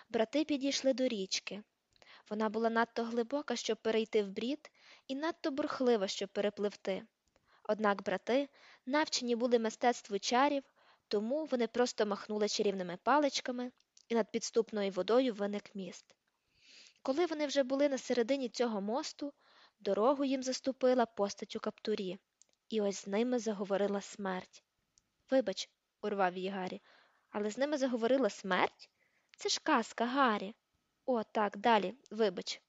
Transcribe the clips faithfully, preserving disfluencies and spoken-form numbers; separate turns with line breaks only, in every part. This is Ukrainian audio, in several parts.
Брати підійшли до річки. Вона була надто глибока, щоб перейти в брід, і надто бурхлива, щоб перепливти. Однак брати навчені були мистецтву чарів, тому вони просто махнули чарівними паличками, і над підступною водою виник міст. Коли вони вже були на середині цього мосту, дорогу їм заступила постать у каптурі, і ось з ними заговорила смерть. «Вибач», – урвав її Гаррі, – «але з ними заговорила смерть? Це ж казка, Гаррі». «О, так, далі, вибач».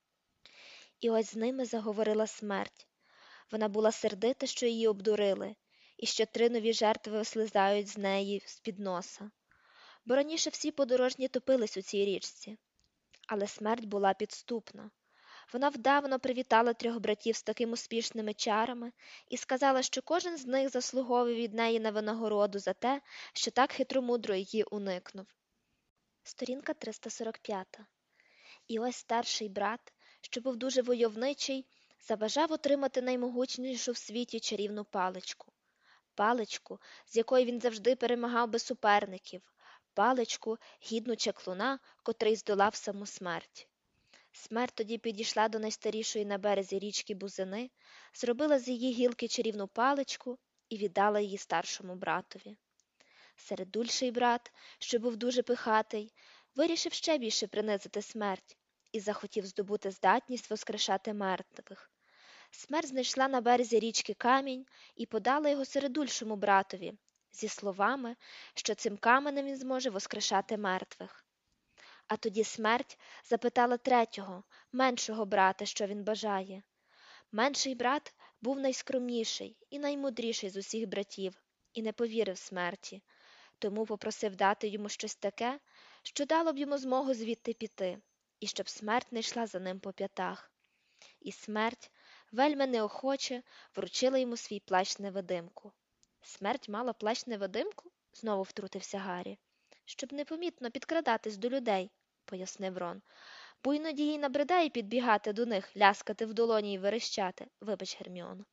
І ось з ними заговорила смерть. Вона була сердита, що її обдурили, і що три нові жертви вислизають з неї з-під носа. Бо раніше всі подорожні топились у цій річці. Але смерть була підступна. Вона вдавно привітала трьох братів з такими успішними чарами і сказала, що кожен з них заслуговує від неї на винагороду за те, що так хитромудро її уникнув. Сторінка триста сорок п'ять. І ось старший брат, що був дуже войовничий, забажав отримати наймогутнішу в світі чарівну паличку. Паличку, з якої він завжди перемагав би суперників. Паличку, гідну чаклуна, котрий здолав саму смерть. Смерть тоді підійшла до найстарішої на березі річки бузини, зробила з її гілки чарівну паличку і віддала її старшому братові. Середульший брат, що був дуже пихатий, вирішив ще більше принизити смерть і захотів здобути здатність воскрешати мертвих. Смерть знайшла на березі річки камінь і подала його середульшому братові, зі словами, що цим каменем він зможе воскрешати мертвих. А тоді смерть запитала третього, меншого брата, що він бажає. Менший брат був найскромніший і наймудріший з усіх братів і не повірив смерті, тому попросив дати йому щось таке, що дало б йому змогу звідти піти, і щоб смерть не йшла за ним по п'ятах. І смерть, вельми неохоче, вручила йому свій плащ-невидимку. «Смерть мала плащ-невидимку?» – знову втрутився Гаррі. «Щоб непомітно підкрадатись до людей», – пояснив Рон. «Бо іноді їй набридає підбігати до них, ляскати в долоні й верещати. Вибач, Герміоно».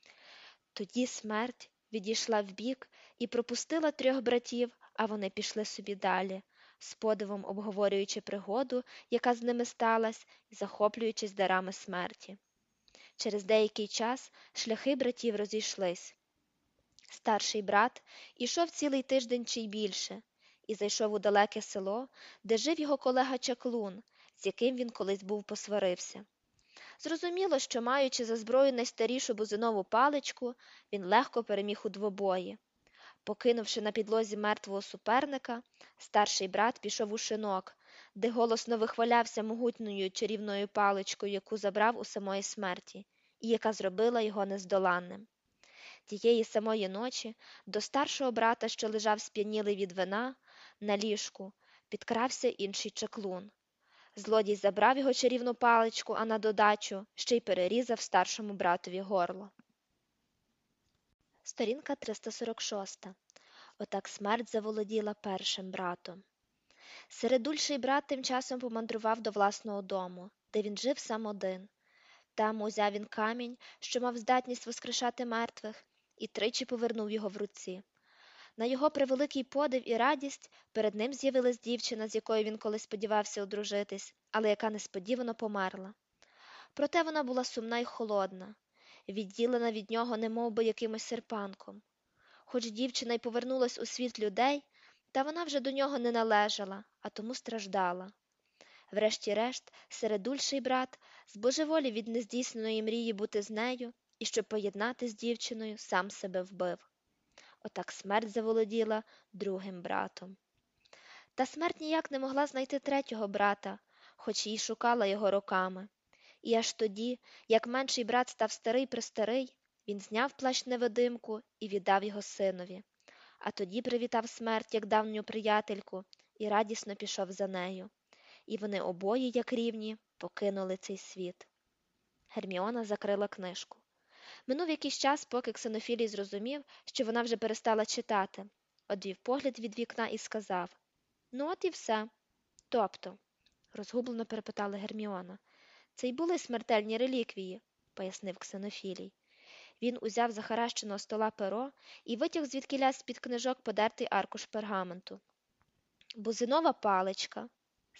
Тоді смерть відійшла вбік і пропустила трьох братів, а вони пішли собі далі, з подивом обговорюючи пригоду, яка з ними сталась, і захоплюючись дарами смерті. Через деякий час шляхи братів розійшлись. Старший брат ішов цілий тиждень чи й більше, і зайшов у далеке село, де жив його колега Чаклун, з яким він колись був посварився. Зрозуміло, що, маючи за зброю найстарішу бузинову паличку, він легко переміг у двобої. Покинувши на підлозі мертвого суперника, старший брат пішов у шинок, де голосно вихвалявся могутньою чарівною паличкою, яку забрав у самої смерті, і яка зробила його нездоланним. Тієї самої ночі до старшого брата, що лежав сп'янілий від вина, на ліжку, підкрався інший чаклун. Злодій забрав його чарівну паличку, а на додачу ще й перерізав старшому братові горло. Сторінка триста сорок шість. Отак смерть заволоділа першим братом. Середульший брат тим часом помандрував до власного дому, де він жив сам один. Там узяв він камінь, що мав здатність воскрешати мертвих, і тричі повернув його в руці. На його превеликий подив і радість перед ним з'явилась дівчина, з якою він колись сподівався одружитись, але яка несподівано померла. Проте вона була сумна й холодна, відділена від нього немов би якимось серпанком. Хоч дівчина й повернулась у світ людей, та вона вже до нього не належала, а тому страждала. Врешті-решт, середульший брат збожеволів від нездійсненої мрії бути з нею і, щоб поєднати з дівчиною, сам себе вбив. Отак смерть заволоділа другим братом. Та смерть ніяк не могла знайти третього брата, хоч їй шукала його роками. І аж тоді, як менший брат став старий-престарий, він зняв плащ-невидимку і віддав його синові. А тоді привітав смерть як давню приятельку і радісно пішов за нею. І вони обоє, як рівні, покинули цей світ. Герміона закрила книжку. Минув якийсь час, поки Ксенофілій зрозумів, що вона вже перестала читати. Одвів погляд від вікна і сказав: «Ну от і все». «Тобто?» – розгублено перепитала Герміона. «Це й були смертельні реліквії», – пояснив Ксенофілій. Він узяв з захаращеного стола перо і витяг звідкілясь з-під книжок подертий аркуш пергаменту. «Бузинова паличка»,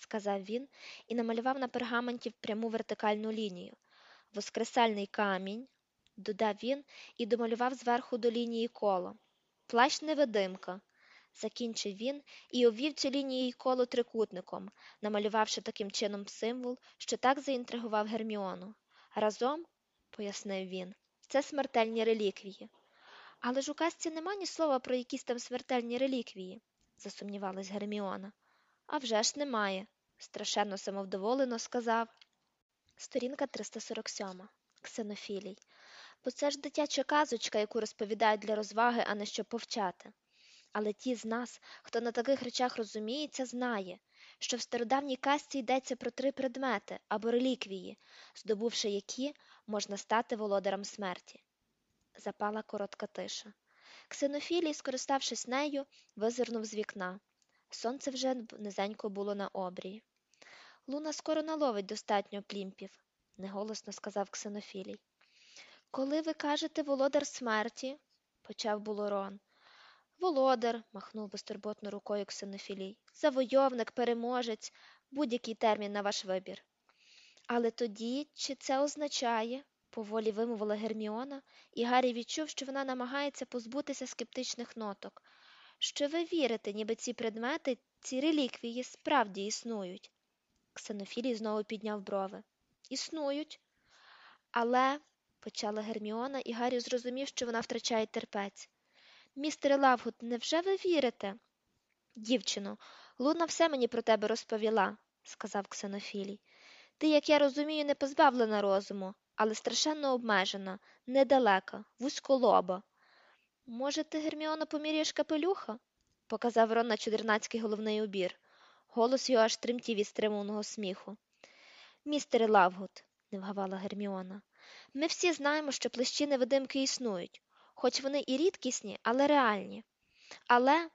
сказав він і намалював на пергаменті пряму вертикальну лінію. Воскресальний камінь, додав він і домалював зверху до лінії коло. Плащ-невидимка, закінчив він і обвів цю лінію й коло трикутником, намалювавши таким чином символ, що так заінтригував Герміону. Разом, пояснив він, це смертельні реліквії. Але ж у казці нема ні слова про якісь там смертельні реліквії, засумнівалась Герміона. А вже ж немає, страшенно самовдоволено сказав. Сторінка триста сорок сьом. Ксенофілій. Бо це ж дитяча казочка, яку розповідають для розваги, а не щоб повчати. Але ті з нас, хто на таких речах розуміється, знає, що в стародавній казці йдеться про три предмети або реліквії, здобувши які, можна стати володарем смерті. Запала коротка тиша. Ксенофілій, скориставшись нею, визирнув з вікна. Сонце вже низенько було на обрії. Луна скоро наловить достатньо плімпів, неголосно сказав Ксенофілій. Коли ви кажете володар смерті, почав було Рон. Володар, махнув безтурботно рукою Ксенофілій, завойовник, переможець, будь-який термін на ваш вибір. Але тоді, чи це означає, поволі вимовила Герміона, і Гаррі відчув, що вона намагається позбутися скептичних ноток, що ви вірите, ніби ці предмети, ці реліквії справді існують. Ксенофілій знову підняв брови. Існують. Але, почала Герміона, і Гаррі зрозумів, що вона втрачає терпець. Містере Лавгуд, невже ви вірите? Дівчино, Луна все мені про тебе розповіла, сказав Ксенофілій. Ти, як я розумію, не позбавлена розуму, але страшенно обмежена, недалека, вузьколоба. Може, ти, Герміона, поміряєш капелюха? Показав Рон на чудернацький головний убір. Голос його аж тремтів від стримуваного сміху. Містере Лавгуд, не вгавала Герміона, ми всі знаємо, що плащі-невидимки існують, хоч вони і рідкісні, але реальні. Але,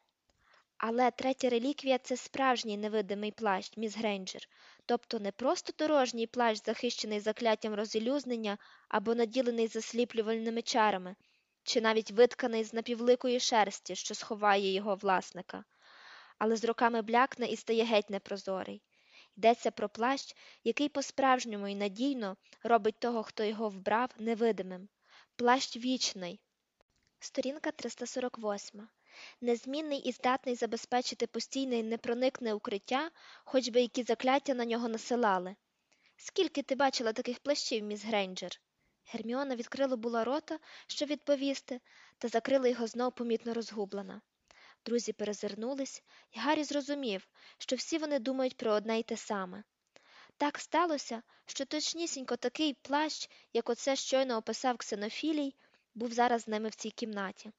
але третя реліквія – це справжній невидимий плащ, міс Грейнджер, тобто не просто дорожній плащ, захищений закляттям розілюзнення або наділений засліплювальними чарами, чи навіть витканий з напівликої шерсті, що сховає його власника, але з роками блякне і стає геть непрозорий. Йдеться про плащ, який по-справжньому і надійно робить того, хто його вбрав, невидимим. Плащ вічний. Сторінка триста сорок восьма. Незмінний і здатний забезпечити постійне і непроникне укриття, хоч би які закляття на нього насилали. Скільки ти бачила таких плащів, міс Грейнджер? Герміона відкрила була рота, щоб відповісти, та закрила його знов помітно розгублена. Друзі перезирнулись, і Гаррі зрозумів, що всі вони думають про одне й те саме. Так сталося, що точнісінько такий плащ, як оце щойно описав Ксенофілій, був зараз з ними в цій кімнаті.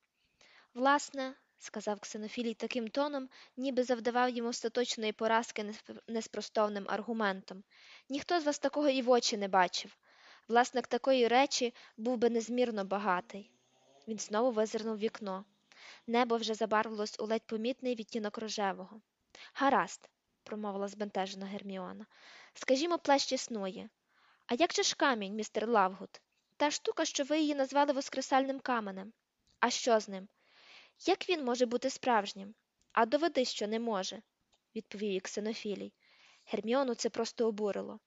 Власне, сказав Ксенофілій таким тоном, ніби завдавав їм остаточної поразки неспростовним аргументом. Ніхто з вас такого і в очі не бачив. Власник такої речі був би незмірно багатий. Він знову визирнув в вікно. Небо вже забарвилось у ледь помітний відтінок рожевого. Гаразд, промовила збентежена Герміона. Скажімо, плащ існує. А як же ж камінь, містер Лавгуд? Та штука, що ви її назвали воскресальним каменем. А що з ним? Як він може бути справжнім? А доведи, що не може, відповів їй Ксенофілій. Герміону це просто обурило.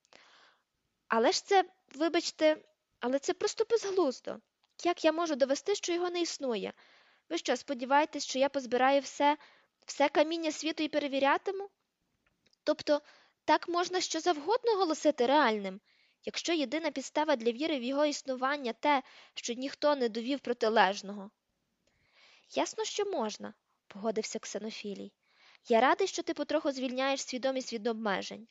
Але ж це, вибачте, але це просто безглуздо. Як я можу довести, що його не існує? Ви що, сподіваєтесь, що я позбираю все, все каміння світу і перевірятиму? Тобто, так можна що завгодно оголосити реальним, якщо єдина підстава для віри в його існування те, що ніхто не довів протилежного. Ясно, що можна, погодився Ксенофілій. Я радий, що ти потроху звільняєш свідомість від обмежень.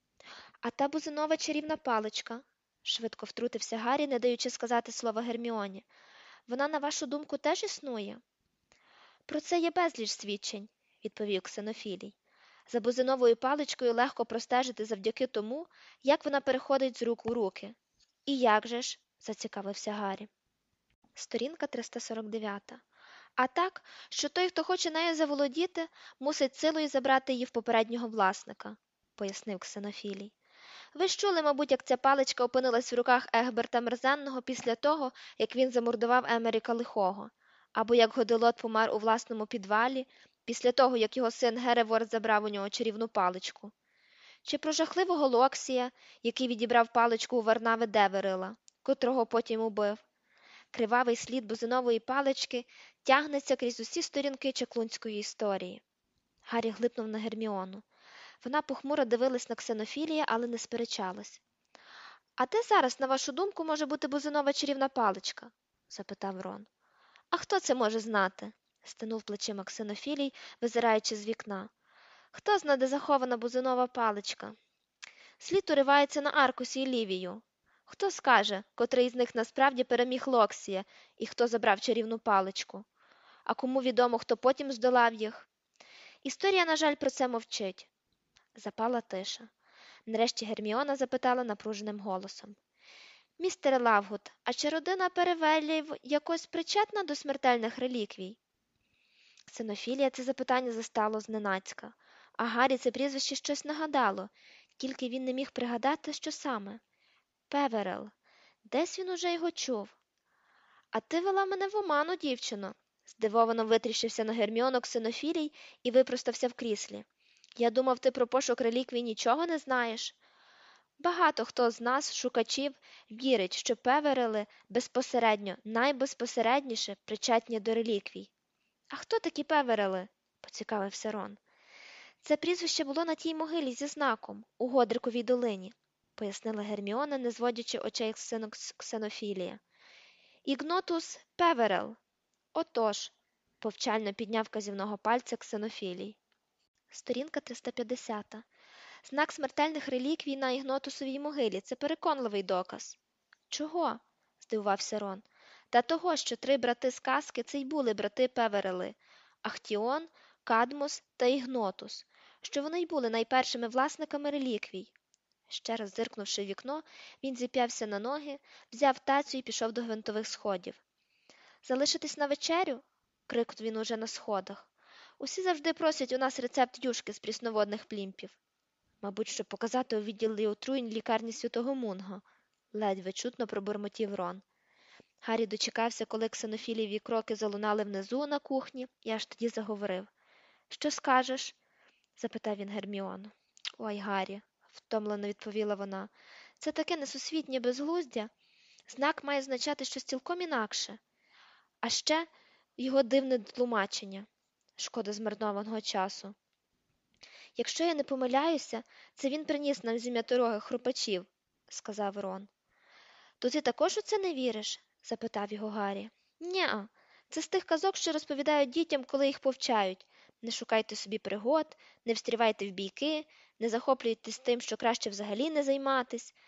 А та бузинова чарівна паличка, швидко втрутився Гаррі, не даючи сказати слова Герміоні. Вона, на вашу думку, теж існує? Про це є безліч свідчень, відповів Ксенофілій. За бузиновою паличкою легко простежити завдяки тому, як вона переходить з рук у руки. І як же ж? Зацікавився Гаррі. Сторінка триста сорок дев'ята. А так, що той, хто хоче нею заволодіти, мусить силою забрати її в попереднього власника, пояснив Ксенофілій. Ви ж чули, мабуть, як ця паличка опинилась в руках Егберта Мерзенного після того, як він замордував Емеріка Лихого, або як Годилот помер у власному підвалі, після того, як його син Геревор забрав у нього чарівну паличку. Чи про жахливого Локсія, який відібрав паличку у Варнави Деверила, котрого потім убив? Кривавий слід бузинової палички тягнеться крізь усі сторінки чаклунської історії. Гаррі глипнув на Герміону. Вона похмуро дивилась на Ксенофілія, але не сперечалась. «А де зараз, на вашу думку, може бути бузинова чарівна паличка?» – запитав Рон. «А хто це може знати?» – стенув плечима Ксенофілій, визираючи з вікна. «Хто зна, де захована бузинова паличка? Слід уривається на Аркусі і Лівію. Хто скаже, котрий з них насправді переміг Локсія і хто забрав чарівну паличку? А кому відомо, хто потім здолав їх? Історія, на жаль, про це мовчить». Запала тиша. Нарешті Герміона запитала напруженим голосом. «Містере Лавгуд, а чи родина Перевеллів якось причетна до смертельних реліквій?» Ксенофілія це запитання застало зненацька, а Гаррі це прізвище щось нагадало, тільки він не міг пригадати, що саме. Певерел. Десь він уже його чув. «А ти вела мене в оману, дівчино», – здивовано витріщився на Герміону Ксенофілій і випростався в кріслі. «Я думав, ти про пошук реліквій нічого не знаєш». Багато хто з нас, шукачів, вірить, що Певерели безпосередньо, найбезпосередніше причетні до реліквій. «А хто такі Певерели?» – поцікавився Рон. «Це прізвище було на тій могилі зі знаком, у Годриковій долині», – пояснила Герміона, не зводячи очей з Ксенофілія. «Ігнотус Певерел». «Отож», – повчально підняв вказівного пальця Ксенофілій. Сторінка триста п'ятдесята. Знак смертельних реліквій на Ігнотусовій могилі – це переконливий доказ. «Чого?» – здивувався Рон. «Та того, що три брати з казки – це й були брати Певерели – Ахтіон, Кадмус та Ігнотус, що вони й були найпершими власниками реліквій». Ще раз зиркнувши в вікно, він зіп'явся на ноги, взяв тацю і пішов до гвинтових сходів. «Залишитись на вечерю?» – крикнув він уже на сходах. «Усі завжди просять у нас рецепт юшки з прісноводних плімпів». «Мабуть, щоб показати у відділі отруєнь лікарні Святого Мунга», – ледве чутно пробурмотів Рон. Гаррі дочекався, коли Ксенофілєві кроки залунали внизу на кухні, і аж тоді заговорив. «Що скажеш?» – запитав він Герміону. «Ой, Гаррі», – втомлено відповіла вона, – «це таке несусвітнє безглуздя. Знак має означати щось цілком інакше. А ще його дивне тлумачення. Шкода змарнованого часу. Якщо я не помиляюся, це він приніс нам з ім'яторогих хрупачів», – сказав Рон. «То ти також у це не віриш?» – запитав його Гаррі. «Нє-а. Це з тих казок, що розповідають дітям, коли їх повчають. Не шукайте собі пригод, не встрівайте в бійки, не захоплюйтесь тим, що краще взагалі не займатись.